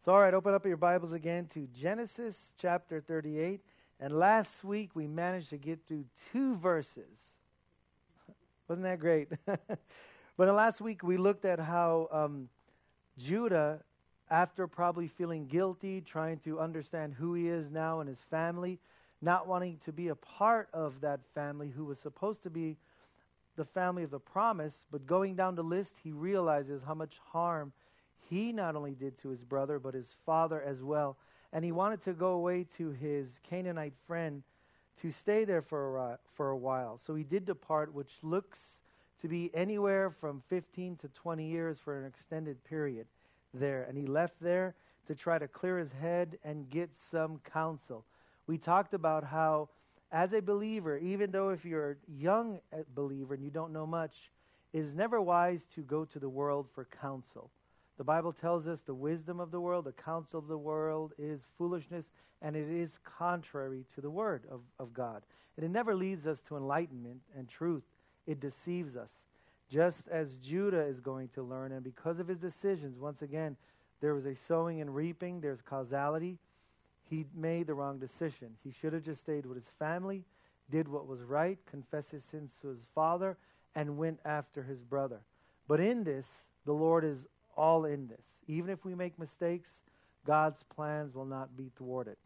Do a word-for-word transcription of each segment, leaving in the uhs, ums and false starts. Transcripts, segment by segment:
So, all right, open up your Bibles again to Genesis chapter thirty-eight. And last week we managed to get through two verses. Wasn't that great? But last week we looked at how um, Judah, after probably feeling guilty, trying to understand who he is now and his family, not wanting to be a part of that family who was supposed to be the family of the promise, but going down the list, he realizes how much harm he not only did to his brother, but his father as well. And he wanted to go away to his Canaanite friend to stay there for a, for a while. So he did depart, which looks to be anywhere from fifteen to twenty years for an extended period there. And he left there to try to clear his head and get some counsel. We talked about how, as a believer, even though if you're a young believer and you don't know much, it is never wise to go to the world for counsel. The Bible tells us the wisdom of the world, the counsel of the world is foolishness, and it is contrary to the word of, of God. And it never leads us to enlightenment and truth. It deceives us, just as Judah is going to learn. And because of his decisions, once again, there was a sowing and reaping, there's causality. He made the wrong decision. He should have just stayed with his family, did what was right, confessed his sins to his father, and went after his brother. But in this, the Lord is all in this. Even if we make mistakes, God's plans will not be thwarted.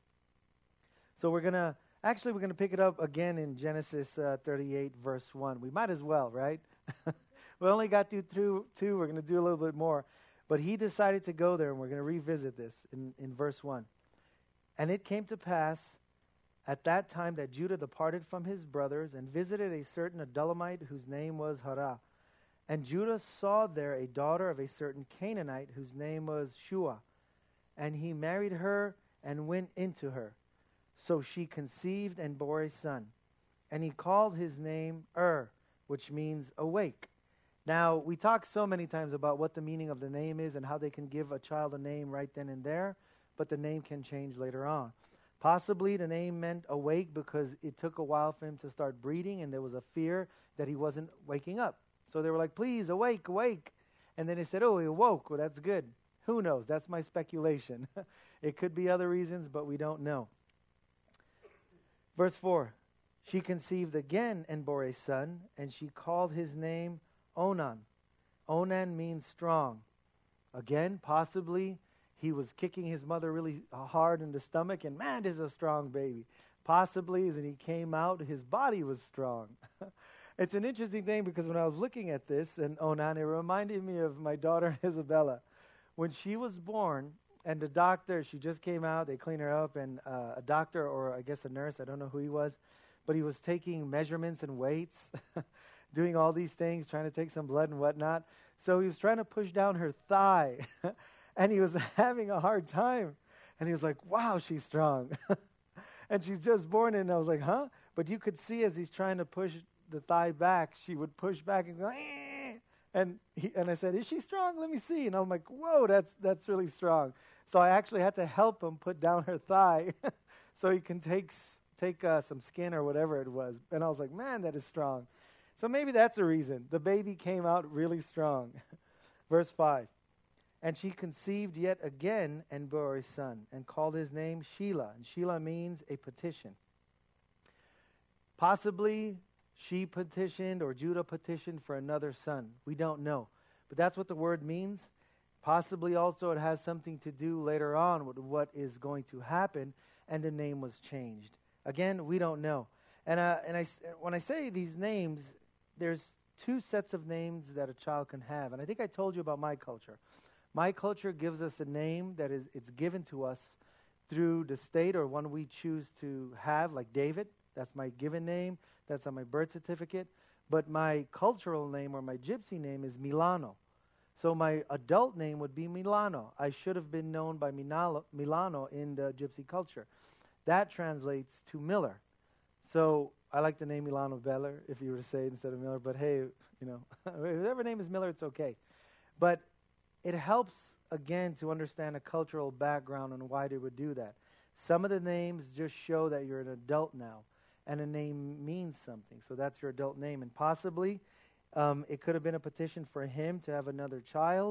So we're going to, actually we're going to pick it up again in Genesis uh, thirty-eight, verse one. We might as well, right? We only got through two, two. We're going to do a little bit more. But he decided to go there, and we're going to revisit this in, in verse one. And it came to pass at that time that Judah departed from his brothers and visited a certain Adullamite whose name was Harah. And Judah saw there a daughter of a certain Canaanite whose name was Shua. And he married her and went into her. So she conceived and bore a son. And he called his name Ur, which means awake. Now, we talk so many times about what the meaning of the name is and how they can give a child a name right then and there, but the name can change later on. Possibly the name meant awake because it took a while for him to start breathing, and there was a fear that he wasn't waking up. So they were like, please, awake, awake. And then they said, oh, he awoke. Well, that's good. Who knows? That's my speculation. It could be other reasons, but we don't know. Verse four, she conceived again and bore a son, and she called his name Onan. Onan means strong. Again, possibly he was kicking his mother really hard in the stomach, and man, this is a strong baby. Possibly, as he came out, his body was strong. It's an interesting thing because when I was looking at this, and Onan, it reminded me of my daughter Isabella. When she was born, and the doctor, she just came out, they cleaned her up, and uh, a doctor, or I guess a nurse, I don't know who he was, but he was taking measurements and weights, doing all these things, trying to take some blood and whatnot. So he was trying to push down her thigh, and he was having a hard time. And he was like, wow, she's strong. And she's just born, and I was like, huh? But you could see as he's trying to push the thigh back, she would push back and go, eh. and he, and I said, is she strong? Let me see. And I'm like, whoa, that's that's really strong. So I actually had to help him put down her thigh so he can take take uh, some skin or whatever it was. And I was like, man, that is strong. So maybe that's a reason. The baby came out really strong. Verse five, and she conceived yet again and bore a son, and called his name Shelah. And Shelah means a petition. Possibly she petitioned or Judah petitioned for another son. We don't know. But that's what the word means. Possibly also it has something to do later on with what is going to happen, and the name was changed. Again, we don't know. And uh, and I, when I say these names, there's two sets of names that a child can have. And I think I told you about my culture. My culture gives us a name that is it's given to us through the state or one we choose to have, like David. That's my given name. That's on my birth certificate. But my cultural name or my gypsy name is Milano. So my adult name would be Milano. I should have been known by Milano, Milano in the gypsy culture. That translates to Miller. So I like the name Milano better, if you were to say it instead of Miller. But hey, you know, whatever name is Miller, it's okay. But it helps, again, to understand a cultural background and why they would do that. Some of the names just show that you're an adult now, and a name means something. So that's your adult name. And possibly um, it could have been a petition for him to have another child,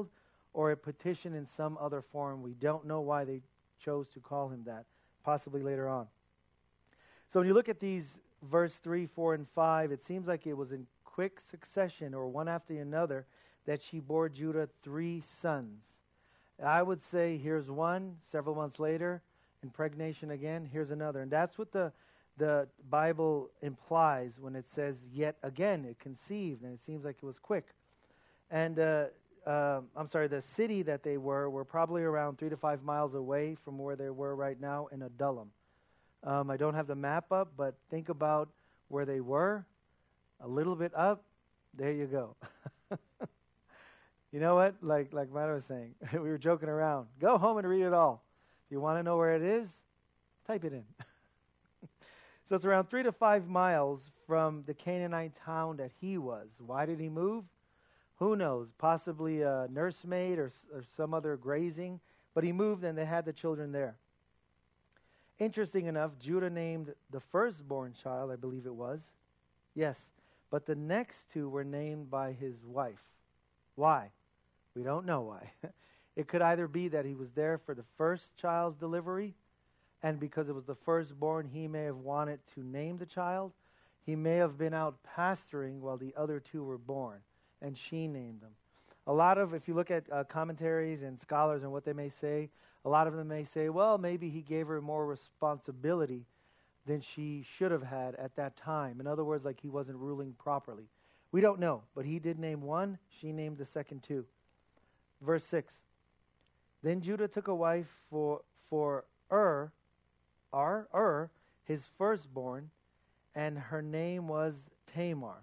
or a petition in some other form. We don't know why they chose to call him that, possibly later on. So when you look at these verse three, four, and five, it seems like it was in quick succession or one after another that she bore Judah three sons. I would say here's one, several months later, impregnation again, here's another. And that's what the the Bible implies when it says, yet again, it conceived, and it seems like it was quick. And, uh, uh, I'm sorry, the city that they were, were probably around three to five miles away from where they were right now in Adullam. Um, I don't have the map up, but think about where they were, a little bit up, there you go. You know what? Like like Mata was saying, we were joking around. Go home and read it all. If you want to know where it is, type it in. So it's around three to five miles from the Canaanite town that he was. Why did he move? Who knows? Possibly a nursemaid or, or some other grazing. But he moved and they had the children there. Interesting enough, Judah named the firstborn child, I believe it was. Yes. But the next two were named by his wife. Why? We don't know why. It could either be that he was there for the first child's delivery, and because it was the firstborn, he may have wanted to name the child. He may have been out pasturing while the other two were born, and she named them. A lot of, if you look at uh, commentaries and scholars and what they may say, a lot of them may say, well, maybe he gave her more responsibility than she should have had at that time. In other words, like he wasn't ruling properly. We don't know, but he did name one. She named the second two. Verse six. Then Judah took a wife for for Ur, Ar, Ur, his firstborn, and her name was Tamar.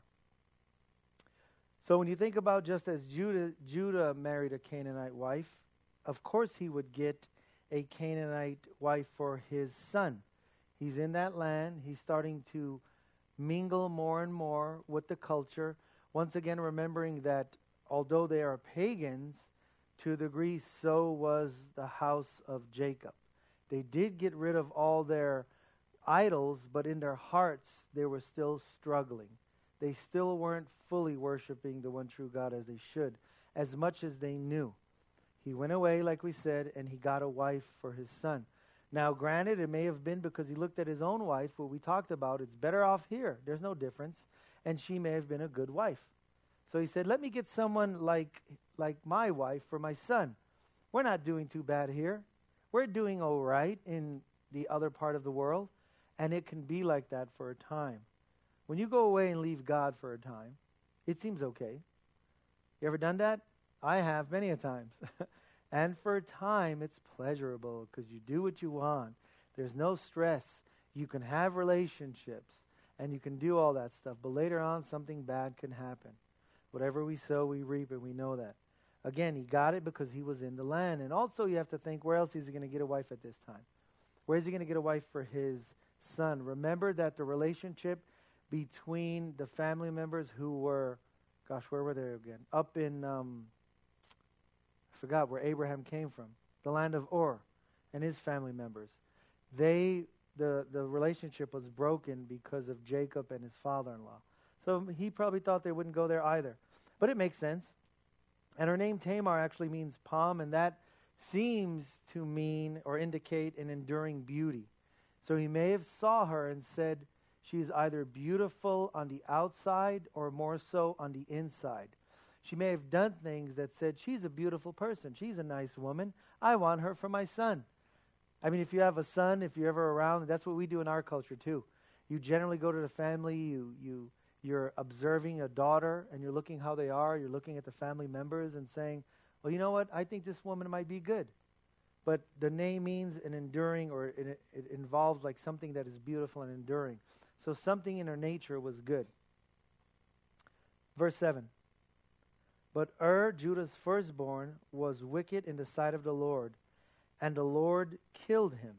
So when you think about just as Judah, Judah married a Canaanite wife, of course he would get a Canaanite wife for his son. He's in that land. He's starting to mingle more and more with the culture. Once again, remembering that although they are pagans, to a degree, so was the house of Jacob. They did get rid of all their idols, but in their hearts, they were still struggling. They still weren't fully worshiping the one true God as they should, as much as they knew. He went away, like we said, and he got a wife for his son. Now, granted, it may have been because he looked at his own wife, what we talked about, it's better off here. There's no difference. And she may have been a good wife. So he said, let me get someone like like my wife for my son. We're not doing too bad here. We're doing all right in the other part of the world. And it can be like that for a time. When you go away and leave God for a time, it seems okay. You ever done that? I have many a times. And for a time, it's pleasurable because you do what you want. There's no stress. You can have relationships and you can do all that stuff. But later on, something bad can happen. Whatever we sow, we reap, and we know that. Again, he got it because he was in the land. And also you have to think, where else is he going to get a wife at this time? Where is he going to get a wife for his son? Remember that the relationship between the family members who were, gosh, where were they again? Up in, um, I forgot where Abraham came from, the land of Ur, and his family members. They, the, the relationship was broken because of Jacob and his father-in-law. So he probably thought they wouldn't go there either. But it makes sense. And her name Tamar actually means palm, and that seems to mean or indicate an enduring beauty. So he may have saw her and said she's either beautiful on the outside or more so on the inside. She may have done things that said she's a beautiful person. She's a nice woman. I want her for my son. I mean, if you have a son, if you're ever around, that's what we do in our culture too. You generally go to the family, you you you're observing a daughter and you're looking how they are, you're looking at the family members and saying, well, you know what, I think this woman might be good. But the name means an enduring, or it, it involves like something that is beautiful and enduring. So something in her nature was good. Verse seven. But Ur, Judah's firstborn, was wicked in the sight of the Lord, and the Lord killed him.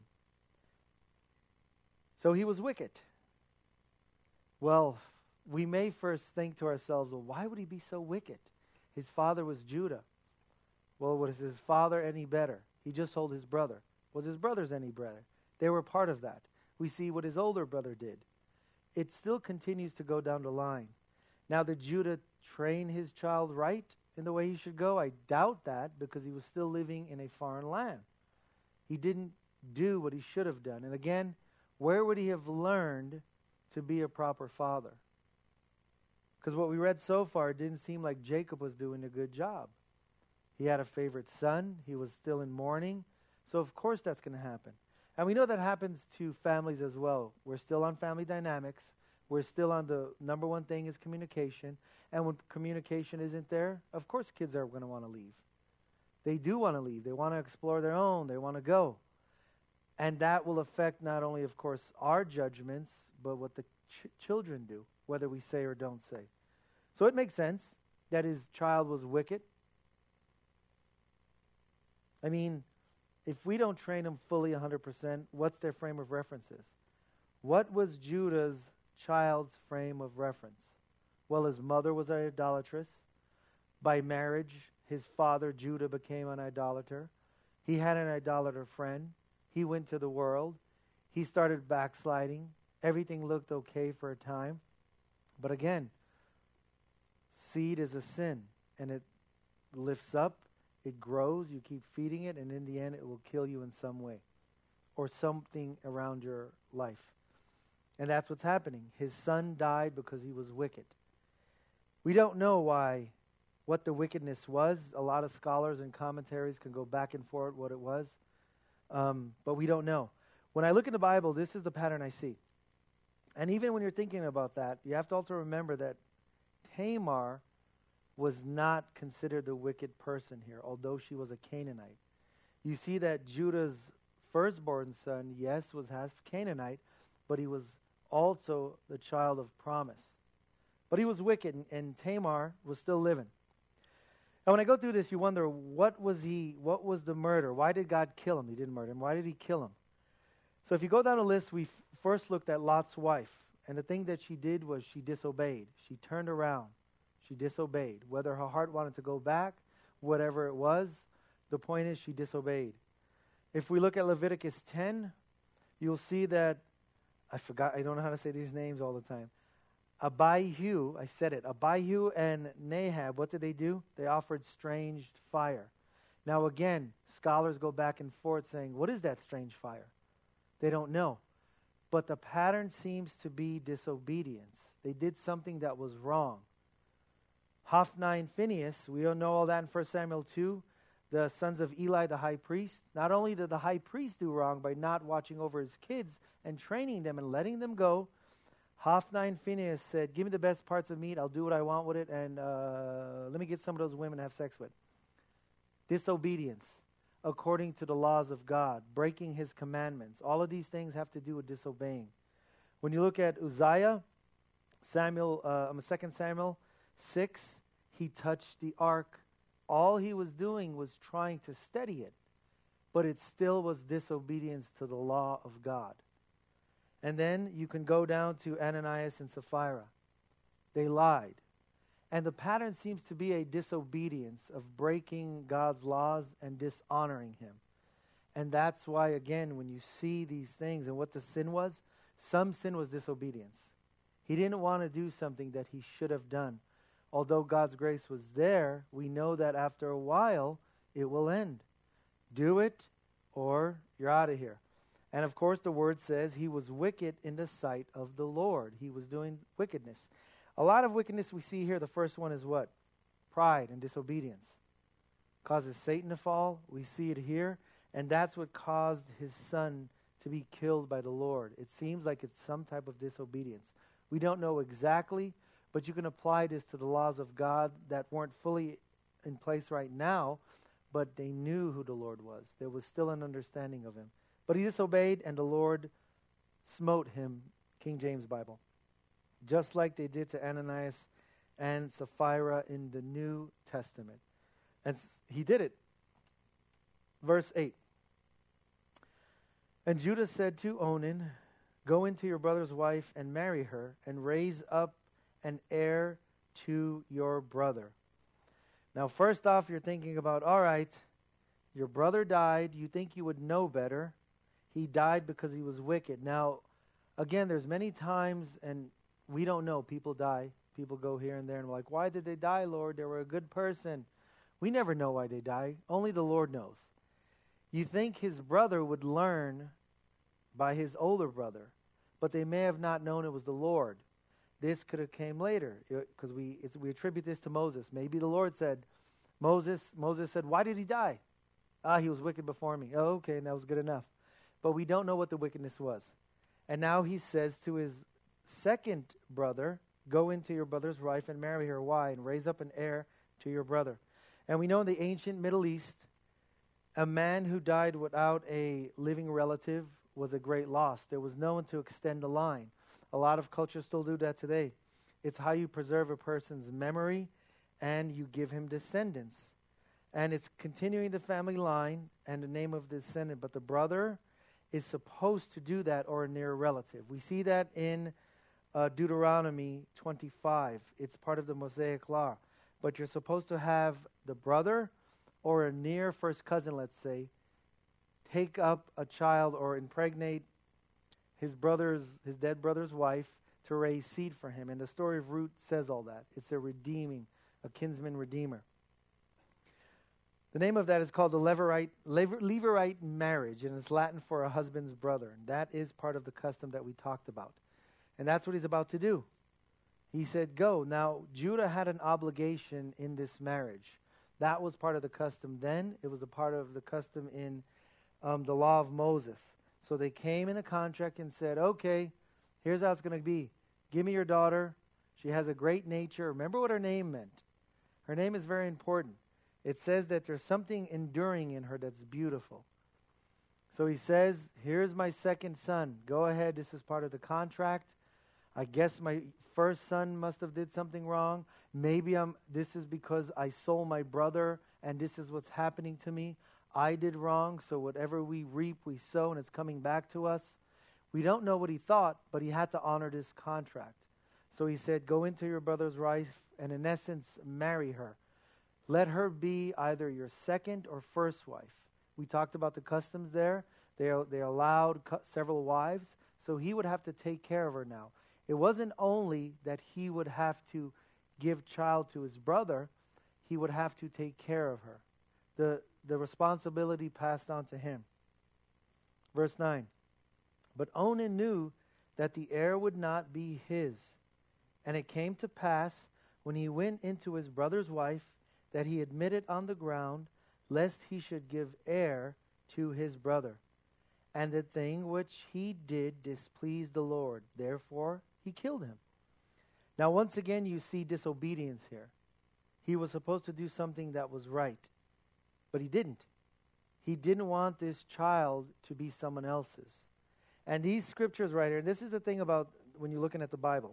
So he was wicked. Well, we may first think to ourselves, well, why would he be so wicked? His father was Judah. Well, was his father any better? He just told his brother. Was his brothers any better? They were part of that. We see what his older brother did. It still continues to go down the line. Now, did Judah train his child right in the way he should go? I doubt that, because he was still living in a foreign land. He didn't do what he should have done. And again, where would he have learned to be a proper father? Because what we read so far, it didn't seem like Jacob was doing a good job. He had a favorite son. He was still in mourning. So of course that's going to happen. And we know that happens to families as well. We're still on family dynamics. We're still on the number one thing is communication. And when communication isn't there, of course kids are going to want to leave. They do want to leave. They want to explore their own. They want to go. And that will affect not only, of course, our judgments, but what the ch- children do, whether we say or don't say. So it makes sense that his child was wicked. I mean, if we don't train them fully one hundred percent, what's their frame of references? What was Judah's child's frame of reference? Well, his mother was an idolatress. By marriage, his father, Judah, became an idolater. He had an idolater friend. He went to the world. He started backsliding. Everything looked okay for a time. But again, seed is a sin, and it lifts up, it grows, you keep feeding it, and in the end it will kill you in some way or something around your life. And that's what's happening. His son died because he was wicked. We don't know why, what the wickedness was. A lot of scholars and commentaries can go back and forth what it was, um, but we don't know. When I look in the Bible, this is the pattern I see. And even when you're thinking about that, you have to also remember that Tamar was not considered the wicked person here, although she was a Canaanite. You see that Judah's firstborn son, yes, was half Canaanite, but he was also the child of promise. But he was wicked, and, and Tamar was still living. And when I go through this, you wonder, what was he? What was the murder? Why did God kill him? He didn't murder him. Why did he kill him? So if you go down the list, we f- first looked at Lot's wife. And the thing that she did was she disobeyed. She turned around. She disobeyed. Whether her heart wanted to go back, whatever it was, the point is she disobeyed. If we look at Leviticus ten, you'll see that, I forgot, I don't know how to say these names all the time. Abihu, I said it, Abihu and Nahab, what did they do? They offered strange fire. Now again, scholars go back and forth saying, what is that strange fire? They don't know. But the pattern seems to be disobedience. They did something that was wrong. Hophni and Phinehas, we don't know all that in First Samuel two, the sons of Eli the high priest. Not only did the high priest do wrong by not watching over his kids and training them and letting them go, Hophni and Phinehas said, give me the best parts of meat, I'll do what I want with it, and uh, let me get some of those women to have sex with. Disobedience according to the laws of God, breaking his commandments. All of these things have to do with disobeying. When you look at Uzziah, Samuel, uh, Second Samuel six, he touched the ark. All he was doing was trying to steady it, but it still was disobedience to the law of God. And then you can go down to Ananias and Sapphira. They lied. And the pattern seems to be a disobedience of breaking God's laws and dishonoring him. And that's why, again, when you see these things and what the sin was, some sin was disobedience. He didn't want to do something that he should have done. Although God's grace was there, we know that after a while, it will end. Do it or you're out of here. And of course, the word says he was wicked in the sight of the Lord. He was doing wickedness. A lot of wickedness we see here. The first one is what? Pride and disobedience. Causes Satan to fall. We see it here. And that's what caused his son to be killed by the Lord. It seems like it's some type of disobedience. We don't know exactly, but you can apply this to the laws of God that weren't fully in place right now, but they knew who the Lord was. There was still an understanding of him. But he disobeyed, and the Lord smote him, King James Bible, just like they did to Ananias and Sapphira in the New Testament. And he did it. Verse eight. And Judah said to Onan, go into your brother's wife and marry her, and raise up an heir to your brother. Now, first off, you're thinking about, all right, your brother died. You think you would know better. He died because he was wicked. Now, again, there's many times, and we don't know, people die, People go here and there and like, why did they die, Lord? They were a good person. We never know why they die. Only the Lord knows. You think his brother would learn by his older brother, but they may have not known it was the Lord. This could have came later, because we it's, we attribute this to Moses. Maybe the Lord said, Moses, Moses said, why did he die? Ah, he was wicked before me. Oh, okay, and that was good enough. But we don't know what the wickedness was. And now he says to his second brother, go into your brother's wife and marry her. Why? And raise up an heir to your brother. And we know in the ancient Middle East, a man who died without a living relative was a great loss. There was no one to extend the line. A lot of cultures still do that today. It's how you preserve a person's memory and you give him descendants. And it's continuing the family line and the name of the descendant. But the brother is supposed to do that or a near relative. We see that in uh, Deuteronomy twenty-five. It's part of the Mosaic law. But you're supposed to have the brother or a near first cousin, let's say, take up a child or impregnate his brother's, his dead brother's wife to raise seed for him. And the story of Ruth says all that. It's a redeeming, a kinsman redeemer. The name of that is called the Levirate, Lever, Levirate marriage, and it's Latin for a husband's brother. And that is part of the custom that we talked about. And that's what he's about to do. He said, go. Now, Judah had an obligation in this marriage. That was part of the custom then. It was a part of the custom in um, the law of Moses. So they came in a contract and said, okay, here's how it's going to be. Give me your daughter. She has a great nature. Remember what her name meant. Her name is very important. It says that there's something enduring in her that's beautiful. So he says, here's my second son. Go ahead. This is part of the contract. I guess my first son must have did something wrong. Maybe I'm. This is because I sold my brother, and this is what's happening to me. I did wrong, so whatever we reap, we sow, and it's coming back to us. We don't know what he thought, but he had to honor this contract. So he said, go into your brother's wife, and in essence, marry her. Let her be either your second or first wife. We talked about the customs there. They, they allowed cu- several wives, so he would have to take care of her now. It wasn't only that he would have to give child to his brother, he would have to take care of her. The, the responsibility passed on to him. Verse nine. But Onan knew that the heir would not be his. And it came to pass, when he went into his brother's wife, that he admitted on the ground, lest he should give heir to his brother. And the thing which he did displeased the Lord. Therefore he killed him. Now once again you see disobedience here. He was supposed to do something that was right, but he didn't. He didn't want this child to be someone else's. And these scriptures right here, this is the thing about when you're looking at the Bible.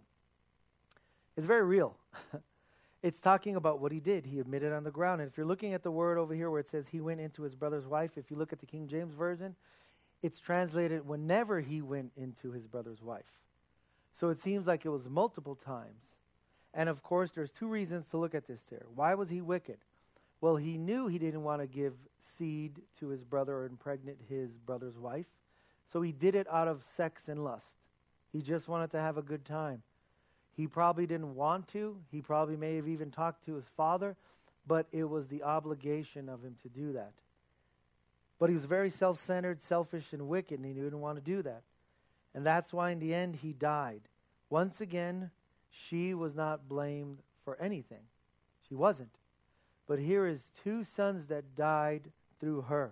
It's very real. It's talking about what he did. He admitted on the ground. And if you're looking at the word over here where it says he went into his brother's wife, if you look at the King James Version, it's translated whenever he went into his brother's wife. So it seems like it was multiple times. And of course, there's two reasons to look at this there. Why was he wicked? Well, he knew he didn't want to give seed to his brother or impregnate his brother's wife. So he did it out of sex and lust. He just wanted to have a good time. He probably didn't want to. He probably may have even talked to his father, but it was the obligation of him to do that. But he was very self-centered, selfish, and wicked, and he didn't want to do that. And that's why in the end he died. Once again, she was not blamed for anything. She wasn't. But here is two sons that died through her.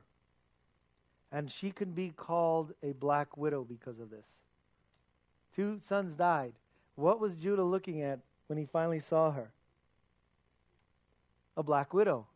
And she can be called a black widow because of this. Two sons died. What was Judah looking at when he finally saw her? A black widow.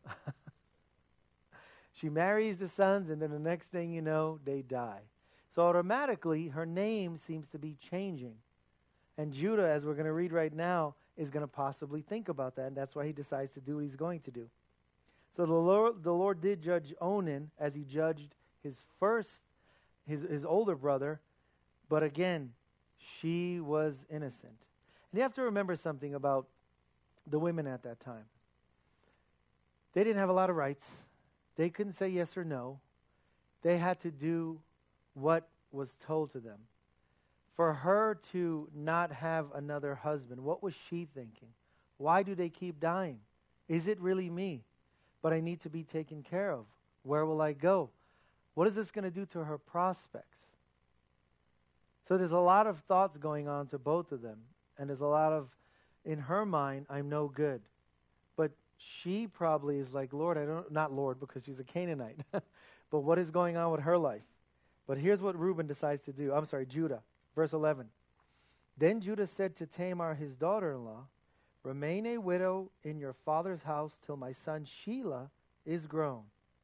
She marries the sons, and then the next thing you know, they die. So automatically, her name seems to be changing. And Judah, as we're going to read right now, is going to possibly think about that, and that's why he decides to do what he's going to do. So the Lord, the Lord did judge Onan as he judged his first, his, his older brother, but again, she was innocent. And you have to remember something about the women at that time. They didn't have a lot of rights. They couldn't say yes or no. They had to do what was told to them. For her to not have another husband, what was she thinking? Why do they keep dying? Is it really me? But I need to be taken care of. Where will I go? What is this going to do to her prospects? So there's a lot of thoughts going on to both of them. And there's a lot of, in her mind, I'm no good. But she probably is like, Lord, I don't, not Lord because she's a Canaanite. But what is going on with her life? But here's what Reuben decides to do. I'm sorry, Judah. Verse eleven. Then Judah said to Tamar, his daughter-in-law, remain a widow in your father's house till my son Shelah is grown.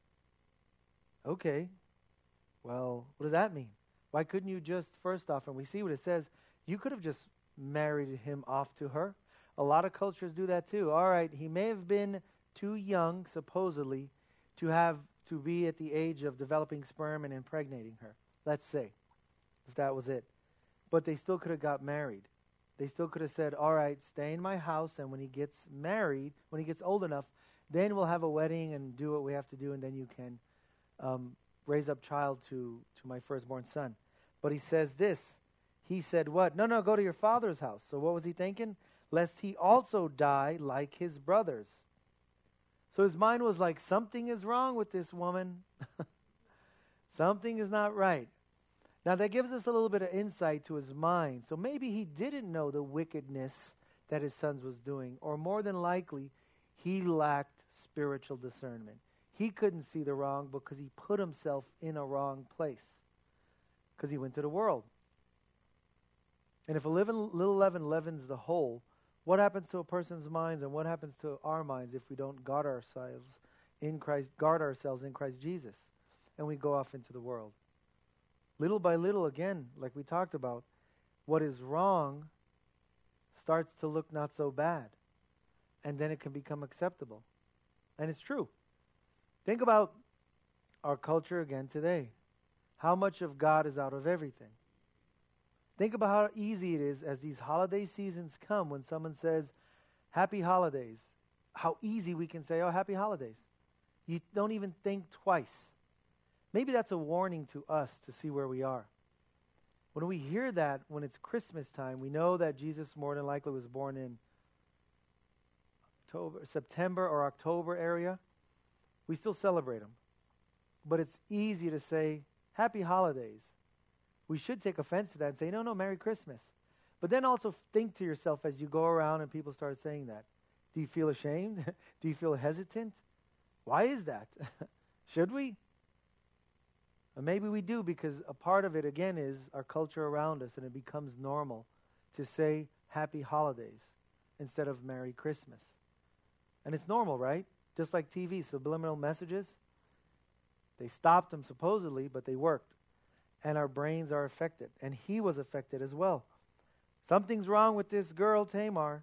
Okay. Well, what does that mean? Why couldn't you just, first off, and we see what it says, you could have just married him off to her. A lot of cultures do that too. All right, he may have been too young, supposedly, to have to be at the age of developing sperm and impregnating her. Let's say, if that was it. But they still could have got married. They still could have said, all right, stay in my house, and when he gets married, when he gets old enough, then we'll have a wedding and do what we have to do, and then you can um, raise up child to, to my firstborn son. But he says this. He said what? No, no, go to your father's house. So what was he thinking? Lest he also die like his brothers. So his mind was like, something is wrong with this woman. Something is not right. Now that gives us a little bit of insight to his mind. So maybe he didn't know the wickedness that his sons was doing. Or more than likely, he lacked spiritual discernment. He couldn't see the wrong because he put himself in a wrong place. Because he went to the world. And if a leaven, little leaven leavens the whole, what happens to a person's minds and what happens to our minds if we don't guard ourselves in Christ, guard ourselves in Christ Jesus, and we go off into the world? Little by little, again, like we talked about, what is wrong starts to look not so bad, and then it can become acceptable. And it's true. Think about our culture again today. How much of God is out of everything? Think about how easy it is as these holiday seasons come when someone says, happy holidays. How easy we can say, oh, happy holidays. You don't even think twice. Maybe that's a warning to us to see where we are. When we hear that, when it's Christmas time, we know that Jesus more than likely was born in October, September or October area. We still celebrate him. But it's easy to say, happy holidays. We should take offense to that and say, no, no, Merry Christmas. But then also think to yourself as you go around and people start saying that. Do you feel ashamed? Do you feel hesitant? Why is that? Should we? Or maybe we do because a part of it, again, is our culture around us, and it becomes normal to say happy holidays instead of Merry Christmas. And it's normal, right? Just like T V, subliminal messages. They stopped them supposedly, but they worked. And our brains are affected. And he was affected as well. Something's wrong with this girl, Tamar.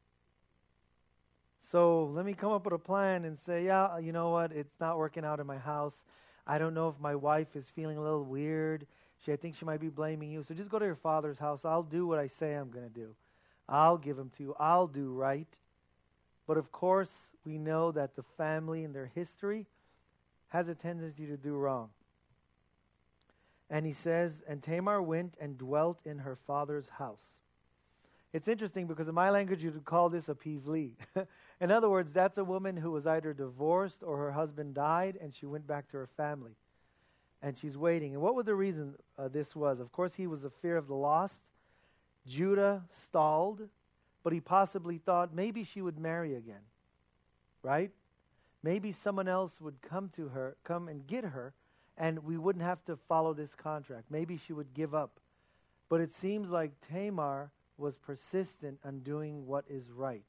So let me come up with a plan and say, yeah, you know what? It's not working out in my house. I don't know if my wife is feeling a little weird. She, I think she might be blaming you. So just go to your father's house. I'll do what I say I'm going to do. I'll give him to you. I'll do right. But of course, we know that the family and their history has a tendency to do wrong. And he says, and Tamar went and dwelt in her father's house. It's interesting because in my language you would call this a pivli. In other words, that's a woman who was either divorced or her husband died and she went back to her family. And she's waiting. And what was the reason uh, this was? Of course, he was a fear of the lost. Judah stalled, but he possibly thought maybe she would marry again. Right? Maybe someone else would come to her, come and get her, and we wouldn't have to follow this contract. Maybe she would give up. But it seems like Tamar was persistent on doing what is right.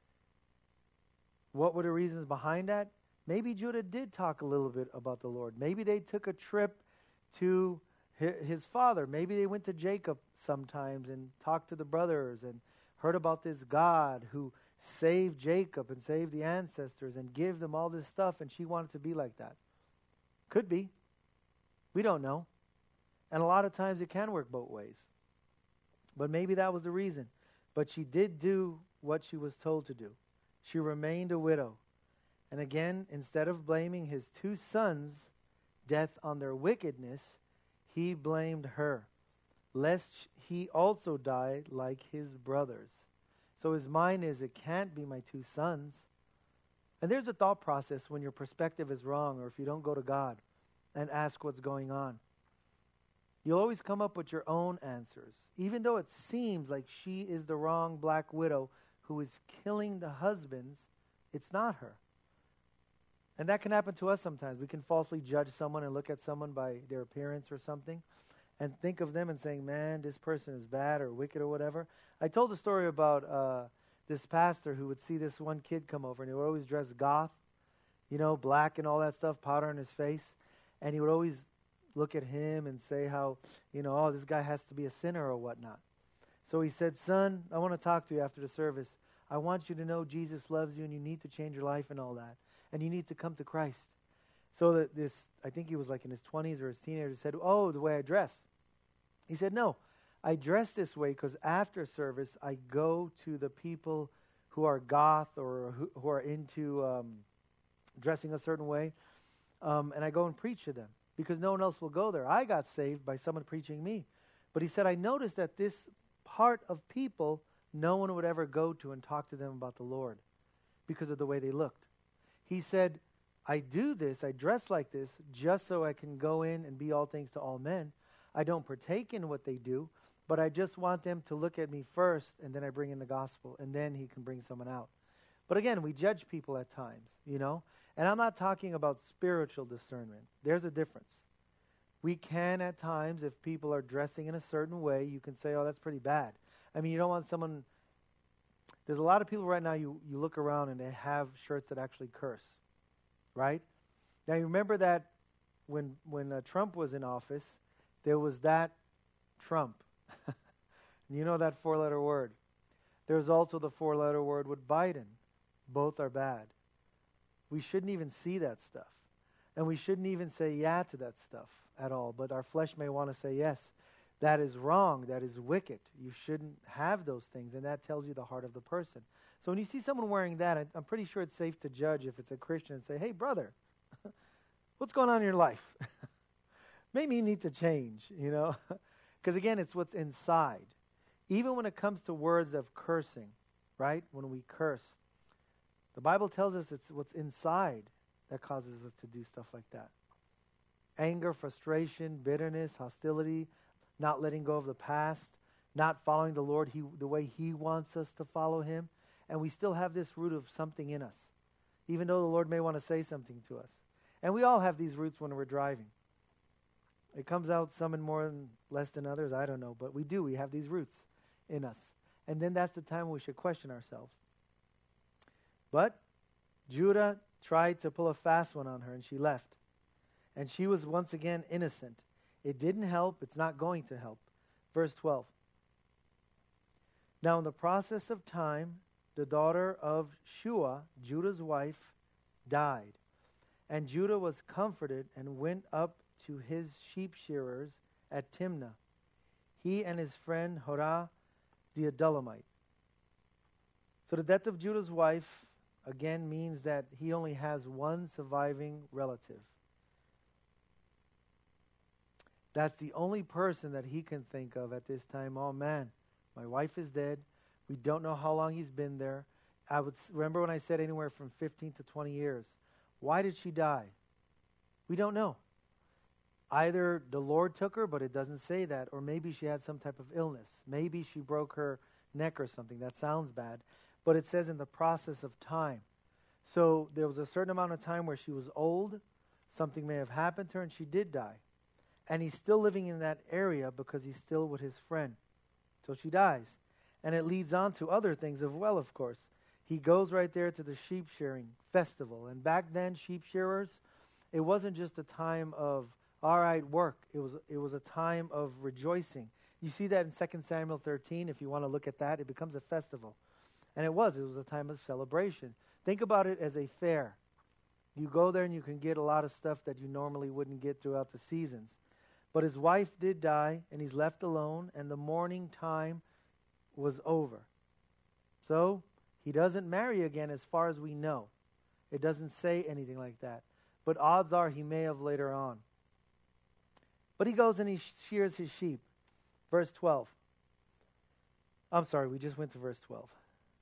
What were the reasons behind that? Maybe Judah did talk a little bit about the Lord. Maybe they took a trip to his father. Maybe they went to Jacob sometimes and talked to the brothers and heard about this God who saved Jacob and saved the ancestors and gave them all this stuff, and she wanted to be like that. Could be. We don't know. And a lot of times it can work both ways. But maybe that was the reason. But she did do what she was told to do. She remained a widow. And again, instead of blaming his two sons' death on their wickedness, he blamed her, lest he also die like his brothers. So his mind is, it can't be my two sons. And there's a thought process when your perspective is wrong, or if you don't go to God and ask what's going on. You'll always come up with your own answers, even though it seems like she is the wrong black widow who is killing the husbands. It's not her. And that can happen to us sometimes. We can falsely judge someone and look at someone by their appearance or something and think of them and saying, man, this person is bad or wicked or whatever. I told a story about uh, this pastor who would see this one kid come over, and he would always dress goth, you know, black and all that stuff, powder on his face. And he would always look at him and say how, you know, oh, this guy has to be a sinner or whatnot. So he said, son, I want to talk to you after the service. I want you to know Jesus loves you and you need to change your life and all that. And you need to come to Christ. So that this, I think he was like in his twenties or his teenager, said, oh, the way I dress. He said, no, I dress this way because after service, I go to the people who are goth or who, who are into um, dressing a certain way, um, and I go and preach to them because no one else will go there. I got saved by someone preaching me. But he said, I noticed that this part of people, no one would ever go to and talk to them about the Lord because of the way they looked. He said, I do this, I dress like this, just so I can go in and be all things to all men. I don't partake in what they do, but I just want them to look at me first, and then I bring in the gospel, and then he can bring someone out. But again, we judge people at times, you know? And I'm not talking about spiritual discernment. There's a difference. We can at times, if people are dressing in a certain way, you can say, oh, that's pretty bad. I mean, you don't want someone... There's a lot of people right now, you, you look around and they have shirts that actually curse, right? Now, you remember that when when uh, Trump was in office, there was that Trump. You know that four-letter word. There's also the four-letter word with Biden. Both are bad. We shouldn't even see that stuff. And we shouldn't even say yeah to that stuff at all. But our flesh may want to say yes. That is wrong. That is wicked. You shouldn't have those things. And that tells you the heart of the person. So when you see someone wearing that, I, I'm pretty sure it's safe to judge if it's a Christian and say, hey, brother, what's going on in your life? Maybe you need to change, you know. Because again, it's what's inside. Even when it comes to words of cursing, right? When we curse, the Bible tells us it's what's inside that causes us to do stuff like that. Anger, frustration, bitterness, hostility, not letting go of the past, not following the Lord he, the way he wants us to follow him. And we still have this root of something in us, even though the Lord may want to say something to us. And we all have these roots when we're driving. It comes out some in more and less than others, I don't know. But we do. We have these roots in us. And then that's the time we should question ourselves. But Judah tried to pull a fast one on her, and she left. And she was once again innocent. It didn't help. It's not going to help. Verse twelve. Now in the process of time, the daughter of Shua, Judah's wife, died. And Judah was comforted and went up to his sheep shearers at Timnah, he and his friend Horah the Adullamite. So the death of Judah's wife, again, means that he only has one surviving relative. That's the only person that he can think of at this time. Oh man, my wife is dead. We don't know how long he's been there. I would remember when I said anywhere from fifteen to twenty years. Why did she die? We don't know. Either the Lord took her, but it doesn't say that, or maybe she had some type of illness. Maybe she broke her neck or something. That sounds bad. But it says in the process of time. So there was a certain amount of time where she was old. Something may have happened to her, and she did die. And he's still living in that area because he's still with his friend. So she dies. And it leads on to other things as well, of course. He goes right there to the sheep shearing festival. And back then, sheep shearers, it wasn't just a time of, all right, work. It was, it was a time of rejoicing. You see that in Second Samuel thirteen. If you want to look at that, it becomes a festival. And it was. It was a time of celebration. Think about it as a fair. You go there and you can get a lot of stuff that you normally wouldn't get throughout the seasons. But his wife did die, and he's left alone, and the mourning time was over. So he doesn't marry again as far as we know. It doesn't say anything like that. But odds are he may have later on. But he goes and he shears his sheep. Verse twelve. I'm sorry, we just went to verse twelve.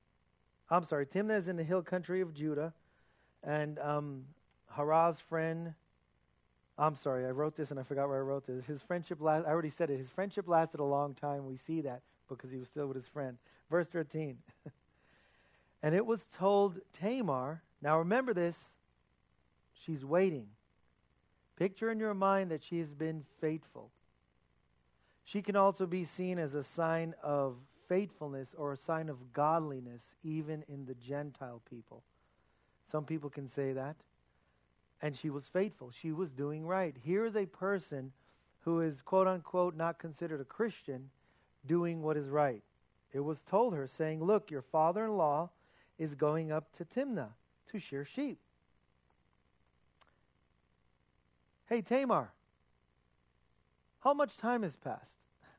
I'm sorry, Timnah is in the hill country of Judah, and um, Haraz's friend, I'm sorry, I wrote this and I forgot where I wrote this. His friendship, last, I already said it, his friendship lasted a long time. We see that because he was still with his friend. Verse thirteen. And it was told Tamar, now remember this, she's waiting. Picture in your mind that she has been faithful. She can also be seen as a sign of faithfulness or a sign of godliness even in the Gentile people. Some people can say that. And she was faithful. She was doing right. Here is a person who is, quote unquote, not considered a Christian, doing what is right. It was told her, saying, look, your father-in-law is going up to Timnah to shear sheep. Hey, Tamar, how much time has passed?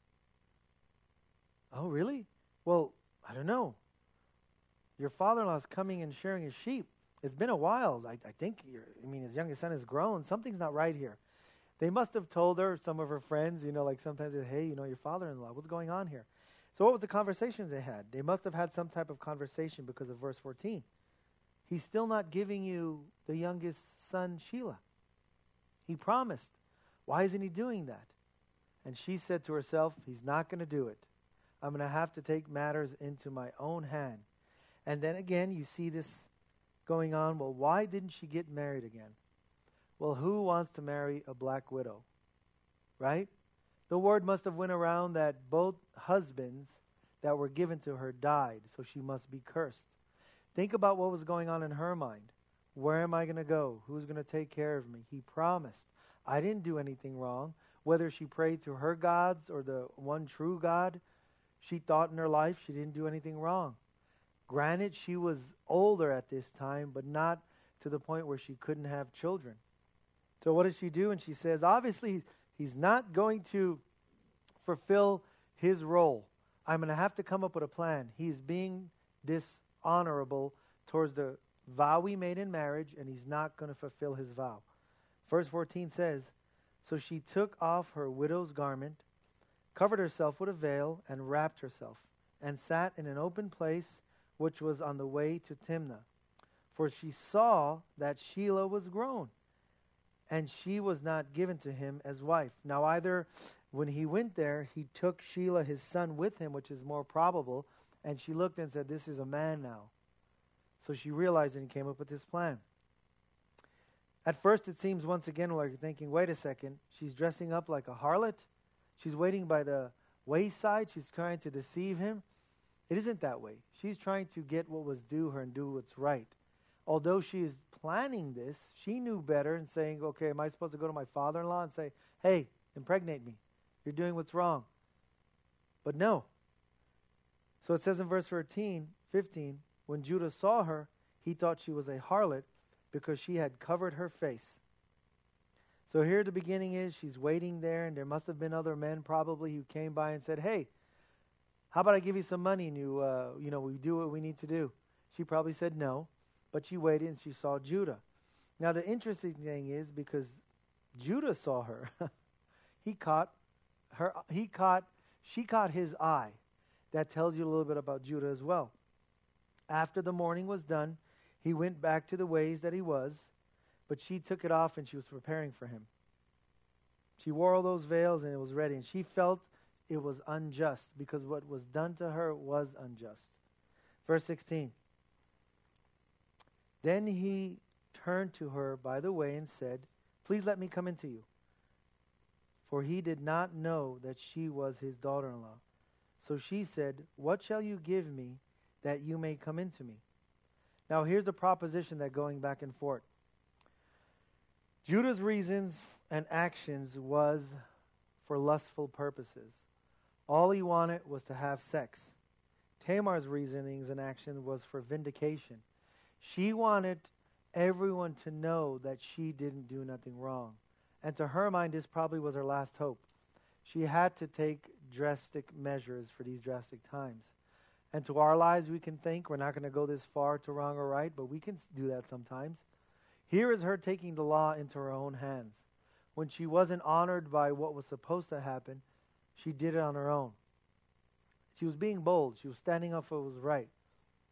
Oh, really? Well, I don't know. Your father-in-law is coming and shearing his sheep. It's been a while. I, I think, you're, I mean, his youngest son has grown. Something's not right here. They must have told her, some of her friends, you know, like sometimes they say, hey, you know, your father-in-law, what's going on here? So what was the conversations they had? They must have had some type of conversation because of verse fourteen. He's still not giving you the youngest son, Shelah. He promised. Why isn't he doing that? And she said to herself, he's not going to do it. I'm going to have to take matters into my own hand. And then again, you see this going on. Well, why didn't she get married again? Well, who wants to marry a black widow? Right? The word must have went around that both husbands that were given to her died, so she must be cursed. Think about what was going on in her mind. Where am I going to go? Who's going to take care of me? He promised. I didn't do anything wrong. Whether she prayed to her gods or the one true God, she thought in her life she didn't do anything wrong. Granted, she was older at this time, but not to the point where she couldn't have children. So what does she do? And she says, obviously, he's not going to fulfill his role. I'm going to have to come up with a plan. He's being dishonorable towards the vow we made in marriage, and he's not going to fulfill his vow. Verse fourteen says, so she took off her widow's garment, covered herself with a veil, and wrapped herself, and sat in an open place which was on the way to Timnah. For she saw that Shelah was grown, and she was not given to him as wife. Now either when he went there, he took Shelah, his son, with him, which is more probable, and she looked and said, this is a man now. So she realized and came up with this plan. At first it seems once again like you're thinking, wait a second, she's dressing up like a harlot. She's waiting by the wayside. She's trying to deceive him. It isn't that way. She's trying to get what was due her and do what's right. Although she is planning this, she knew better and saying, okay, am I supposed to go to my father-in-law and say, hey, impregnate me. You're doing what's wrong. But no. So it says in verse fifteen, when Judah saw her, he thought she was a harlot because she had covered her face. So here the beginning is, she's waiting there, and there must have been other men probably who came by and said, hey, how about I give you some money and you, uh, you know, we do what we need to do. She probably said no, but she waited and she saw Judah. Now the interesting thing is because Judah saw her, he caught her, he caught, she caught his eye. That tells you a little bit about Judah as well. After the mourning was done, he went back to the ways that he was, but she took it off and she was preparing for him. She wore all those veils and it was ready, and she felt it was unjust because what was done to her was unjust. Verse sixteen. Then he turned to her by the way and said, please let me come into you. For he did not know that she was his daughter-in-law. So she said, what shall you give me that you may come into me? Now here's the proposition that going back and forth. Judah's reasons and actions was for lustful purposes. All he wanted was to have sex. Tamar's reasonings and action was for vindication. She wanted everyone to know that she didn't do nothing wrong. And to her mind, this probably was her last hope. She had to take drastic measures for these drastic times. And to our lives, we can think we're not going to go this far to wrong or right, but we can do that sometimes. Here is her taking the law into her own hands. When she wasn't honored by what was supposed to happen, she did it on her own. She was being bold. She was standing up for what was right.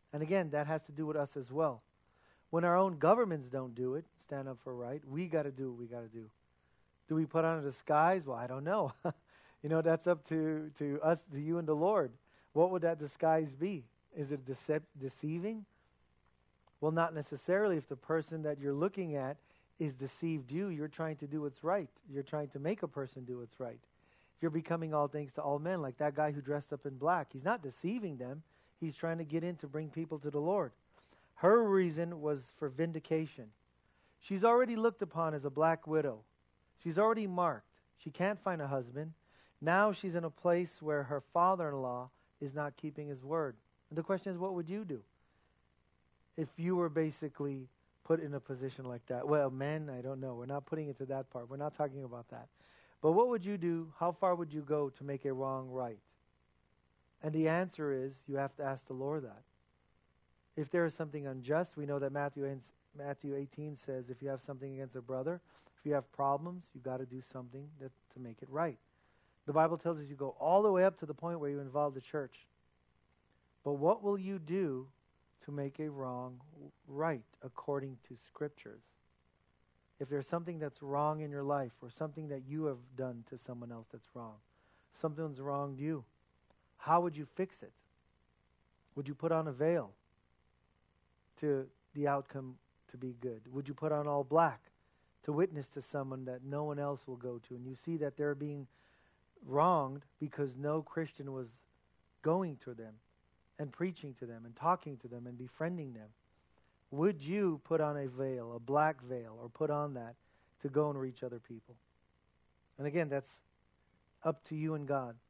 And again, that has to do with us as well. When our own governments don't do it, stand up for right, we got to do what we got to do. Do we put on a disguise? Well, I don't know. You know, that's up to, to us, to you and the Lord. What would that disguise be? Is it dece- deceiving? Well, not necessarily. If the person that you're looking at is deceived you, you're trying to do what's right. You're trying to make a person do what's right. You're becoming all things to all men, like that guy who dressed up in black. He's not deceiving them. He's trying to get in to bring people to the Lord. Her reason was for vindication. She's already looked upon as a black widow. She's already marked. She can't find a husband. Now she's in a place where her father-in-law is not keeping his word. And the question is, what would you do if you were basically put in a position like that? Well, men, I don't know. We're not putting it to that part. We're not talking about that. But what would you do? How far would you go to make a wrong right? And the answer is, you have to ask the Lord that. If there is something unjust, we know that Matthew Matthew eighteen says, if you have something against a brother, if you have problems, you've got to do something that, to make it right. The Bible tells us you go all the way up to the point where you involve the church. But what will you do to make a wrong right according to Scriptures? If there's something that's wrong in your life or something that you have done to someone else that's wrong, something's wronged you, how would you fix it? Would you put on a veil to the outcome to be good? Would you put on all black to witness to someone that no one else will go to, and you see that they're being wronged because no Christian was going to them and preaching to them and talking to them and befriending them? Would you put on a veil, a black veil, or put on that to go and reach other people? And again, that's up to you and God.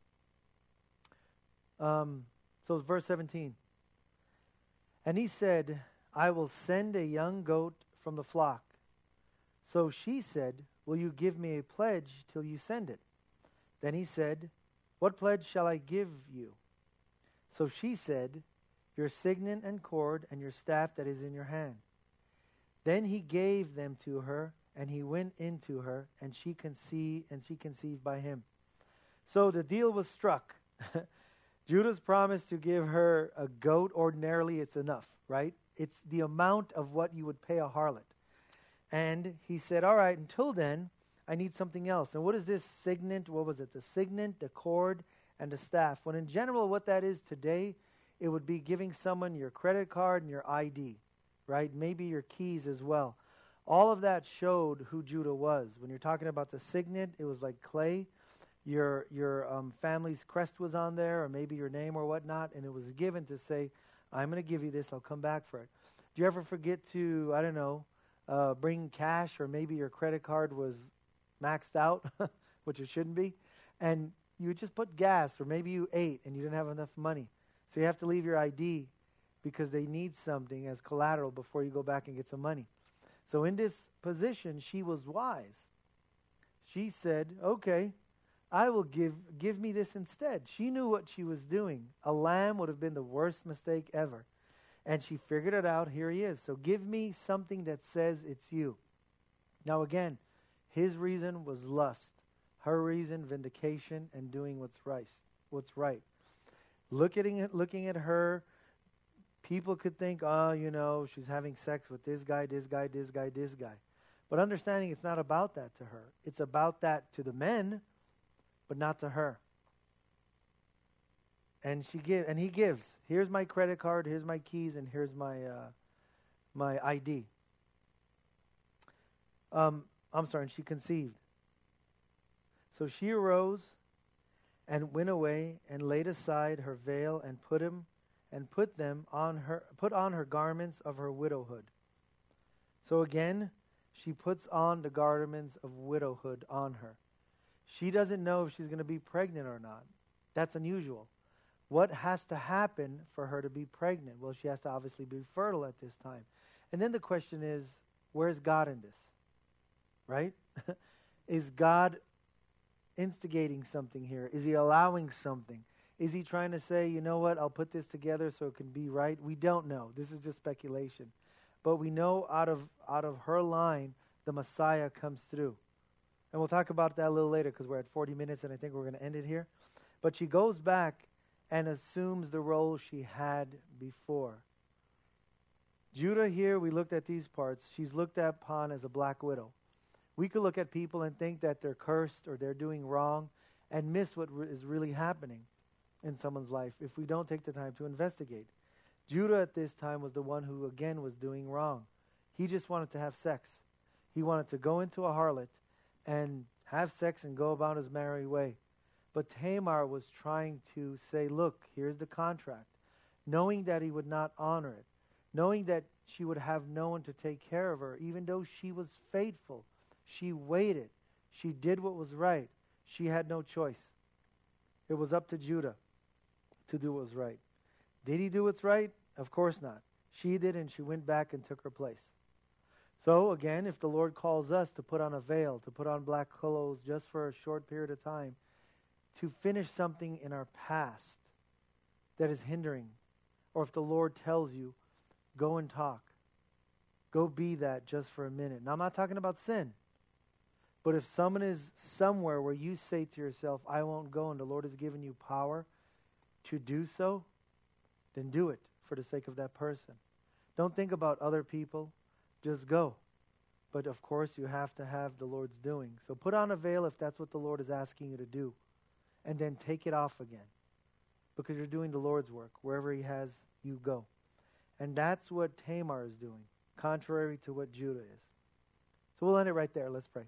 Um, so it's verse seventeen. And he said, I will send a young goat from the flock. So she said, will you give me a pledge till you send it? Then he said, what pledge shall I give you? So she said, your signet and cord and your staff that is in your hand. Then he gave them to her, and he went into her, and she conceived, and she conceived by him. So the deal was struck. Judah's promised to give her a goat. Ordinarily, it's enough, right? It's the amount of what you would pay a harlot. And he said, all right, until then, I need something else. And what is this signet? What was it? The signet, the cord, and the staff. When in general, what that is today, it would be giving someone your credit card and your I D, right? Maybe your keys as well. All of that showed who Judah was. When you're talking about the signet, it was like clay. Your your um, family's crest was on there, or maybe your name or whatnot, and it was given to say, I'm going to give you this, I'll come back for it. Do you ever forget to, I don't know, uh, bring cash, or maybe your credit card was maxed out, which it shouldn't be, and you just put gas, or maybe you ate and you didn't have enough money. So you have to leave your I D because they need something as collateral before you go back and get some money. So in this position, she was wise. She said, okay, I will give give me this instead. She knew what she was doing. A lamb would have been the worst mistake ever. And she figured it out. Here he is. So give me something that says it's you. Now again, his reason was lust. Her reason, vindication, and doing what's right. What's right. Looking at, looking at her, people could think, oh, you know, she's having sex with this guy, this guy, this guy, this guy. But understanding it's not about that to her. It's about that to the men, but not to her. And she give, and he gives. Here's my credit card, here's my keys, and here's my uh, my I D. Um, I'm sorry, and she conceived. So she arose and went away and laid aside her veil and put him and put them on her put on her garments of her widowhood. So again, she puts on the garments of widowhood on her. She doesn't know if she's going to be pregnant or not. That's unusual. What has to happen for her to be pregnant? Well, she has to obviously be fertile at this time. And then the question is, where's God in this? Right? Is God instigating something here? Is he allowing something? Is he trying to say, you know what, I'll put this together so it can be right? We don't know. This is just speculation. But we know out of out of her line, the Messiah comes through. And we'll talk about that a little later because we're at forty minutes and I think we're going to end it here. But she goes back and assumes the role she had before. Judah here, we looked at these parts. She's looked upon as a black widow. We could look at people and think that they're cursed or they're doing wrong and miss what re- is really happening in someone's life if we don't take the time to investigate. Judah at this time was the one who, again, was doing wrong. He just wanted to have sex. He wanted to go into a harlot and have sex and go about his merry way. But Tamar was trying to say, look, here's the contract, knowing that he would not honor it, knowing that she would have no one to take care of her, even though she was faithful. She waited. She did what was right. She had no choice. It was up to Judah to do what was right. Did he do what's right? Of course not. She did, and she went back and took her place. So, again, if the Lord calls us to put on a veil, to put on black clothes just for a short period of time, to finish something in our past that is hindering, or if the Lord tells you, go and talk, go be that just for a minute. Now, I'm not talking about sin, but if someone is somewhere where you say to yourself, I won't go, and the Lord has given you power to do so, then do it for the sake of that person. Don't think about other people. Just go. But of course, you have to have the Lord's doing. So put on a veil if that's what the Lord is asking you to do. And then take it off again. Because you're doing the Lord's work. Wherever he has you go. And that's what Tamar is doing. Contrary to what Judah is. So we'll end it right there. Let's pray.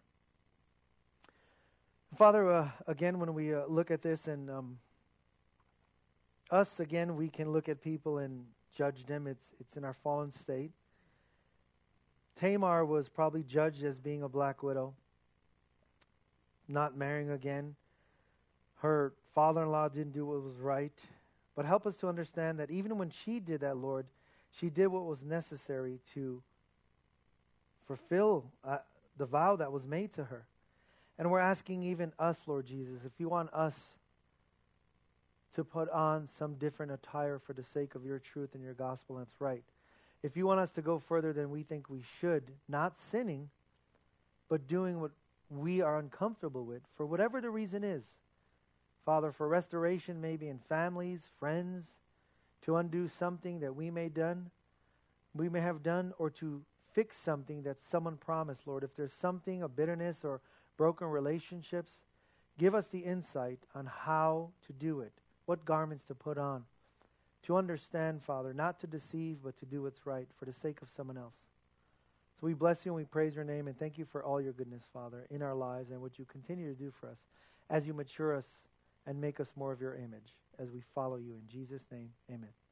Father, uh, again, when we uh, look at this and um, us, again, we can look at people and judge them. It's it's in our fallen state. Tamar was probably judged as being a black widow, not marrying again. Her father-in-law didn't do what was right. But help us to understand that even when she did that, Lord, she did what was necessary to fulfill uh, the vow that was made to her. And we're asking even us, Lord Jesus, if you want us to put on some different attire for the sake of your truth and your gospel, that's right. If you want us to go further than we think we should, not sinning, but doing what we are uncomfortable with, for whatever the reason is, Father, for restoration maybe in families, friends, to undo something that we may done, we may have done, or to fix something that someone promised, Lord. If there's something, a bitterness or broken relationships, give us the insight on how to do it, what garments to put on, to understand, Father, not to deceive, but to do what's right for the sake of someone else. So we bless you and we praise your name and thank you for all your goodness, Father, in our lives and what you continue to do for us as you mature us and make us more of your image as we follow you. In Jesus' name, amen.